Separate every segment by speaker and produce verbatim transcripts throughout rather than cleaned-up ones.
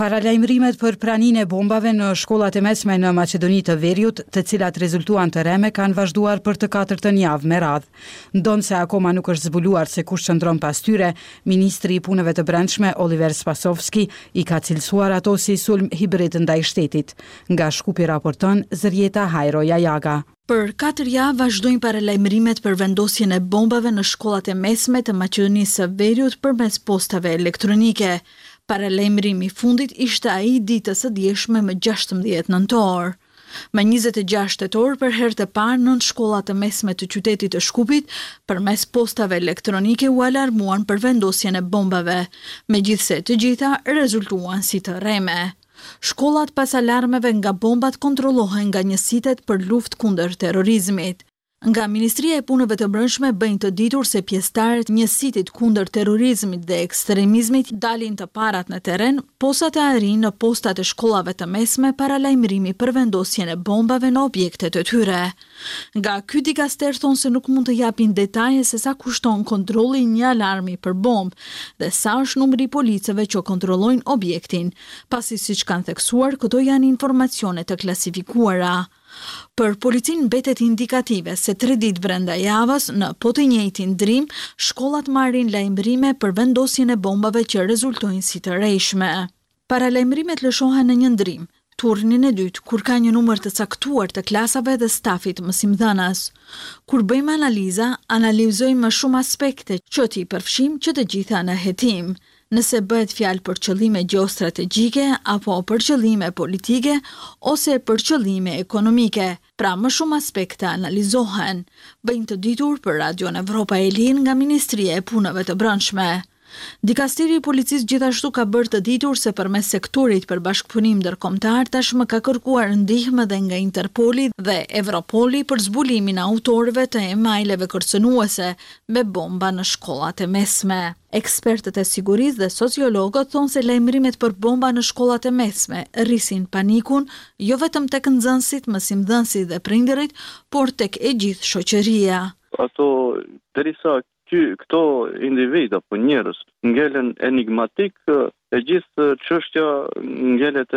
Speaker 1: Paralajmërimet për praninë e bombave në shkollat e mesme në Maqedoni të Veriut, të cilat rezultuan të reme, kanë vazhduar për të katërtën javë me radhë. Ndonse akoma nuk është zbuluar se kush qëndron pas tyre, ministri i punëve të brendshme Oliver Spasovski i ka cilësuar ato si sulm hibrid ndaj shtetit. Nga Shkupi raporton Zërjeta Hajro Jajaga.
Speaker 2: Për katër javë vazhdojnë paralajmërimet për vendosjen e bombave në shkollat e mesme të Maqedonisë së Veriut përmes postave elektronike. Paralajmërimi i fundit ishte ai ditës së dieshme më gjashtëmbëdhjetë nëntor. Më njëzet e gjashtë tetor, për herë të parë nënt shkollat të mesme të qytetit të Shkupit, përmes postave elektronike u alarmuan për vendosjen e bombave, megjithse të gjitha rezultuan si të rreme. Shkollat pas alarmeve nga bombat kontrollohen nga njësitet për luftë kundër terrorizmit. Nga Ministria e Punëve të Brendshme bëjnë të ditur se pjesëtarët njësitit kundër terrorizmit dhe ekstremizmit dalin të parat në terren, posa të arrin në postat e shkollave të mesme paralajmërimi për vendosjen e bombave në objektet e tyre. Nga ky dikaster thonë se nuk mund të japin detaje se sa kushton kontrolli një alarmi për bombë dhe sa është numri i policëve që kontrollojnë objektin, pasi siç kanë theksuar, këto janë informacione të klasifikuara. Për policin mbetet indikative se tre ditë brenda javës, në po të njëjtin ndrim, shkollat marrin lajmërime për vendosjen e bombave që rezultojnë si të rrejshme. Paralajmërimet lëshohen në një ndrim, turnin e dytë, kur ka një numër të caktuar të klasave dhe stafit mësimdhënës. Kur bëjmë analiza, analizojmë më shumë aspekte që t'i përfshim që të gjitha në hetim. Nëse bëhet fjalë për qëllime gjeostrategjike apo për qëllime politike ose për qëllime ekonomike, pra më shumë aspekte analizohen. Bëjnë të ditur për Radion Evropa e Lirë nga Ministria e Punëve të Brendshme. Dikasteri i policisë gjithashtu ka bërë të ditur se përmes sektorit për bashkëpunim ndërkombëtar tashmë ka kërkuar ndihmë dhe nga Interpoli dhe Evropoli për zbulimin e autorëve të emajleve kërcënuese me bomba në shkollat e mesme. Ekspertët e sigurisë dhe sociologët thonë se lajmërimet për bomba në shkollat e mesme rrisin panikun jo vetëm tek nxënësit, mësimdhënësit dhe prindërit, por tek e gjithë shoqëria.
Speaker 3: Ato derisa këto individ apo njerëz ngelen enigmatik, e gjithë çështja ngelet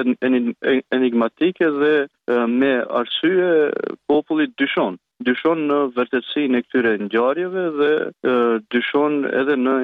Speaker 3: enigmatike dhe me arsye populli dyshon. Dyshon në vërtetësinë e këtyre ngjarjeve dhe dyshon edhe në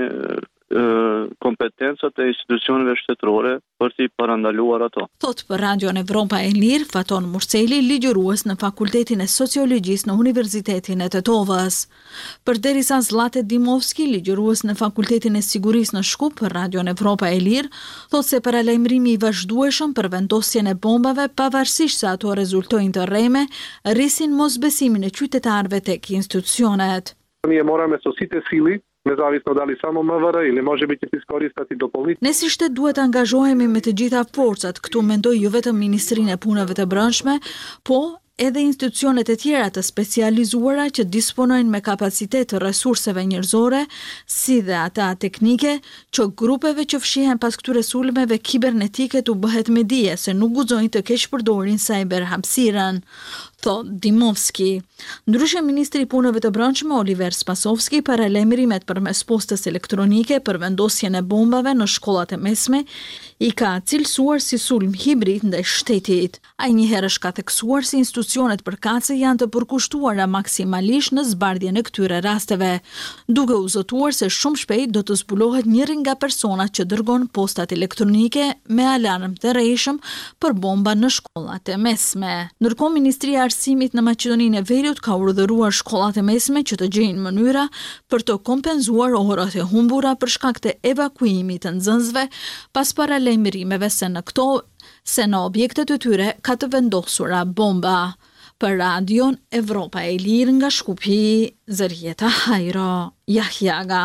Speaker 3: kompetencat e institucioneve shtetërore për t'i parandaluar ato.
Speaker 2: Thot për Radion Evropa e Lirë, Faton Murseli, ligjërues në Fakultetin e Sociologjisë në Universitetin e Tetovës. Përderisa Zlate Dimovski, ligjërues në Fakultetin e Sigurisë në Shkup për Radion Evropa e Lirë, thot se paralajmërimi i vazhdueshëm për vendosjen e bombave, pavarësisht se ato rezultojnë të rreme, rrisin mosbesimin e qytetarëve tek institucionet.
Speaker 4: Nije moramo sosite sili nezavisno da li samo M V R ili može biti iskoristiti do policije.
Speaker 2: Ne si shtet duhet angazohemi me të gjitha forcat, këtu mendoj jo vetëm Ministrinë e Punëve të Brendshme, po edhe institucionet e tjera të specializuara që disponojnë me kapacitet të resurseve njerëzore, si dhe ata teknike, që grupeve që fshihen pas këtyre sulmeve kibernetike të bëhet me dije se nuk guxojnë të keq përdorin cyber hapësirën, thot Dimovski. Ndryshe Ministri i Punëve të Brendshme Oliver Spasovski paralajmërimet përmes postës elektronike për vendosjen e bombave në shkollat e mesme i ka cilësuar si sulm hibrid ndaj shtetit. Ai njëherë është ka theksuar se institucionet përkatëse janë të përkushtuara maksimalisht në zbardhjen e këtyre rasteve, duke u zotuar se shumë shpejt do të zbulohet njëri nga personat që dërgon postat elektronike me alarm të rrejshëm për bomba në shkollat e mesme. Ndërkohë Ministria e Arsimit në Maqedoninë e Veriut ka urdhëruar shkollat e mesme që të gjejnë mënyra për të kompenzuar orat e humbura për shkak të evakuimit të nxënësve pas paralajmërimeve se në këto se në objektet e tyre ka të vendosura bomba. Për Radion Evropa e Lirë nga Shkupi, Zërjeta Hajro Jajaga.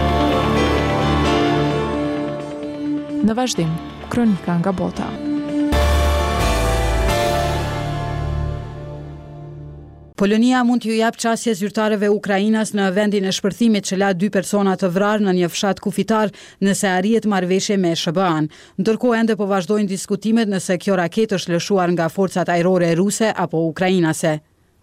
Speaker 5: Në vazhdim, kronika nga bota.
Speaker 1: Polonia mund t'ju jap çastje zyrtarëve Ukrainas në vendin e shpërthimit që la dy persona të vrarë në një fshat kufitar nëse arrihet marrëveshje me S B A-n. Ndërkohë ende po vazhdojnë diskutimet nëse kjo raketë është lëshuar nga forcat ajrore ruse apo ukrainase.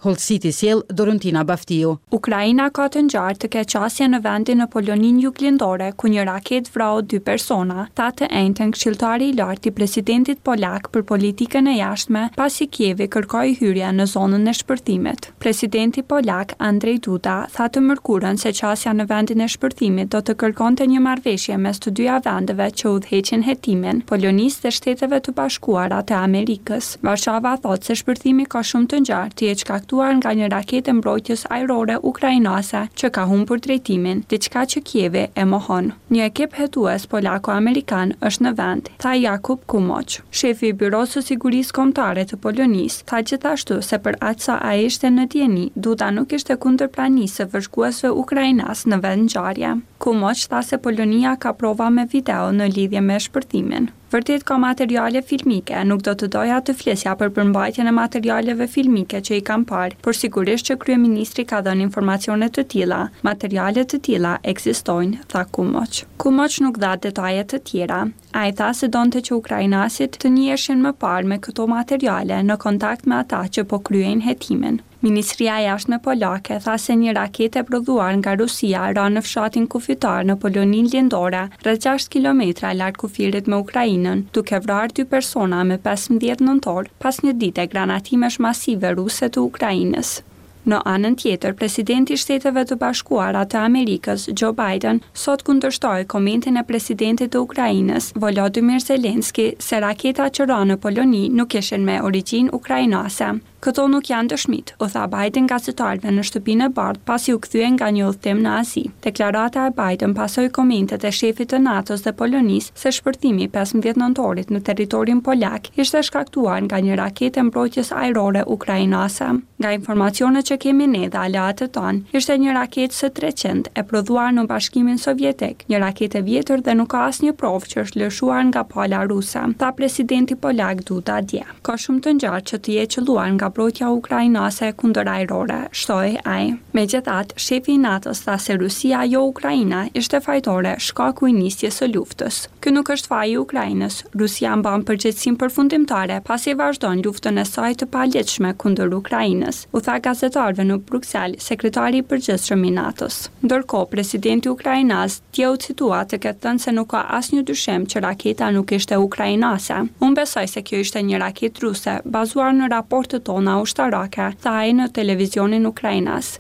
Speaker 1: Hollësiti sjell Dorontina Baftiu.
Speaker 6: Ukraina ka të ngjarë të keqasje në vendin në Poloninë juglindore, ku një raket vrau dy persona, tha të njëjtën këshilltari i lartë i presidentit polak për politikën e jashtme, pasi Kievi kërkoi hyrje në zonën e shpërthimit. Presidenti polak Andrzej Duda tha të mërkurën se qasja në vendin e shpërthimit do të kërkonte një marrëveshje mes të dyja vendeve që udhëheqin hetimin, Polonisë dhe Shteteve të Bashkuara të Amerikës. Varshava thotë se shpërthimi ka shumë të ngjarë të jetë shkaktuar nga një raketë mbrojtjes ajrore ukrainase që ka humbur drejtimin, diçka që Kievi e mohon. Një ekip hetues polako-amerikan është në vend, tha Jakub Kumoq. Shefi i Byros së Sigurisë Kombëtare të Polonisë tha gjithashtu se për aq sa ai ishte në dieni, Duda nuk ishte kundër pranisë së vëzhguesve ukrainas në vend ngjarje. Kumoq tha se Polonia ka prova me video në lidhje me shpërthimin. Vërtet ka materiale filmike, nuk do të doja të flesja për përmbajtjen e materialeve filmike që i kam parë, por sigurisht që kryeministri ka dhënë informacione të tilla. Materiale të tilla ekzistojnë, tha Kumoq. Kumoq nuk dha detaje të tjera. Ai tha se donte që ukrainasit të njiheshin më parë me këto materiale në kontakt me ata që po kryejnë hetimin. Ministria e Jashtme polake tha se një raketë e prodhuar nga Rusia ra në fshatin kufitar në Poloninë lindore, rreth gjashtë kilometra larg kufirit me Ukrainën, duke vrarë dy persona me pesëmbëdhjetë nëntor pas një dite granatimesh masive ruse të Ukrainës. Në anën tjetër, presidenti i Shteteve të Bashkuara të Amerikës, Joe Biden, sot kundërshtoi komentin e presidentit të Ukrainës, Volodymyr Zelensky, se raketa që ra në Poloni nuk ishin me origjinë ukrainase. Këto nuk janë dëshmit, u tha Biden gazetarëve në shtëpinë e bardhë pasi u kthye nga një udhëtim në Azi. Deklarata e Biden pasoi komentet e shefit të NATO-s dhe Polonisë se shpërthimi pesëmbëdhjetë nëntorit në territorin polak ishte shkaktuar nga një raketë mbrojtjes ajrore ukrainase. Nga informacionet që kemi ne dhe aleatët tonë, ishte një raketë S treqind e prodhuar në Bashkimin Sovjetik, një raketë e vjetër dhe nuk ka asnjë provë që është lëshuar nga pala ruse, tha presidenti polak Duda dje. Ka shumë të ngjarë që të jetë qelluar nga mbrojtja ukrainase kundër ajrore, shtoi ai. Megjithatë, shefi i NATO-s tha se Rusia jo Ukraina ishte fajtore shkaku i nisjes së luftës. Ky nuk është faji i Ukrainës. Rusia mban përgjegjësinë përfundimtare pasi vazhdon luftën e saj të palehtëshme kundër Ukrainës, u tha gazetarëve në Bruksel sekretari i përgjithshëm i NATO-s. Ndërkohë, presidenti ukrainas dje u citua të ketë thënë se nuk ka asnjë dyshim që raketa nuk ishte ukrainase. Unë besoj se kjo ishte një raketë ruse, bazuar në raportet tona ushtarake, tha ai në televizionin ukrainas.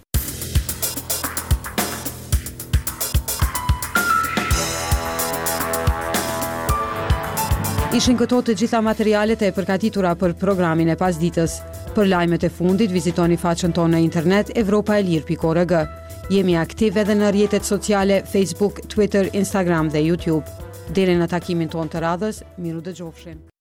Speaker 1: Ishin këto të gjitha materialet e përgatitura për programin e pasditës. Për lajmet e fundit, vizitoni faqen tonë në internet evropa e lirë pikë org. Jemi aktiv edhe në rrjetet sociale Facebook, Twitter, Instagram dhe YouTube. Deri në takimin tonë të radhës, miru dëgjofshin.